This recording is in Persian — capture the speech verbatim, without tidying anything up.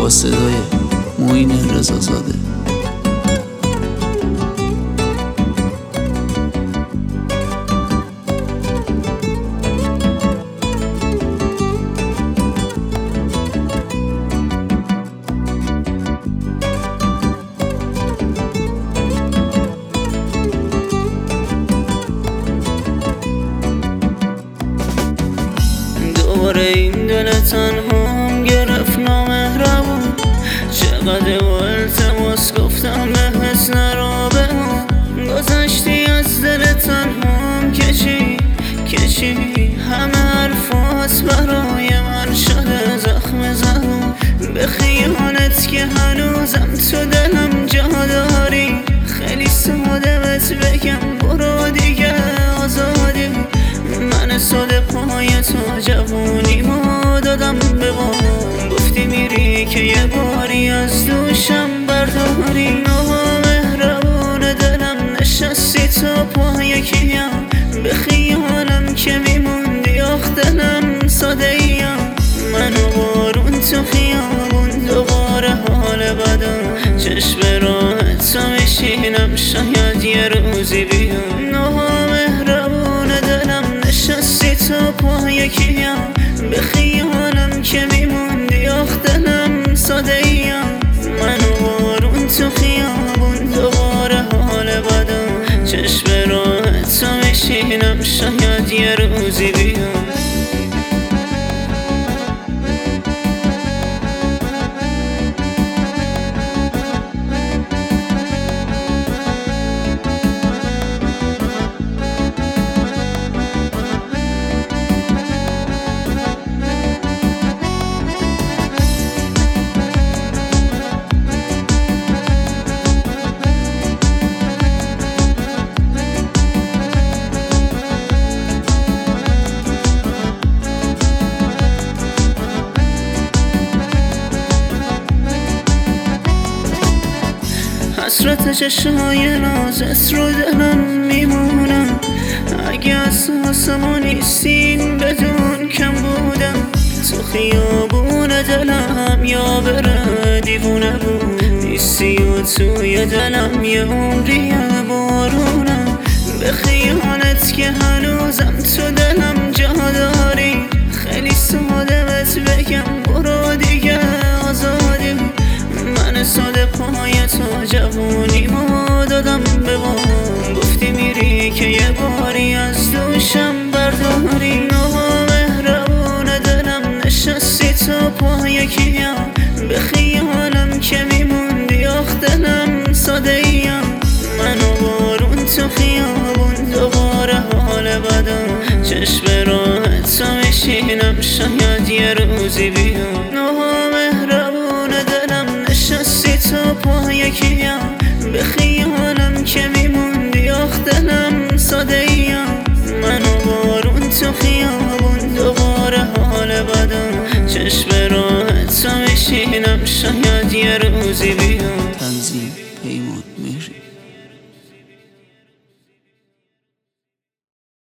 با صدای معین رضازاده. دوباره این دل تنهام گرفت نامهربون، چقدر با التماس گفتم بهت نرا بمون. گذشتی از دل تنهام که چی که چی، همه حرفات برای من شده زخم زبون. به خیانت که هنوزم تو دلم جا داری، خیلی ساده بهت بگم برو دیگه آزادی. من ساده پای تو جوونیمو دادم به بام، گفتی میری که یه باری از دوشم برداری. نامهربون دلم نشستی تا پای کیم، به خیالم که میموندی آخ دلم ساده ایم. منو بارون تو خیابون دوباره حال بدم، چشم راه تو میشینم شاید یه روزی بیام. نامهربون دلم نشستی تا پای کیم، به خیالم که میموندی آخ دلم ساده ایم. منو بارون تو خیابون دوباره حال بدم، چشم راه تو میشینم شاید یه روزی بیام. حسرت چشمای نازت رو دلم میمونم، اگه اساس ما نیستین بدون کم بودم. تو خیابون دلم یا بره دیوونه بود نیستی، و توی دلم یه عمری بارونم. به خیانت که هنوزم تو دلم جا داری، خیلی ساده بهت بگم برو دیگه آزادی. من ساده پای تو جوونیمو دادم به بام، گفتی میری که یه باری از دوشم برداری. نامهربون دلم نشستی تا پای کیم، به خیالم که میموندی آخ دلم ساده ایم. منو بارون تو خیابون دوباره حال بدم، چشم راه تو میشینم شاید یه روزی بیام. نامهربون دلم نشستی تا پای کیم، به خیالم که میموندی آخ دلم ساده ایم. منو بارون تو خیابون دوباره حال بدم، چشم راه تو میشینم شاید یه روزی بیام.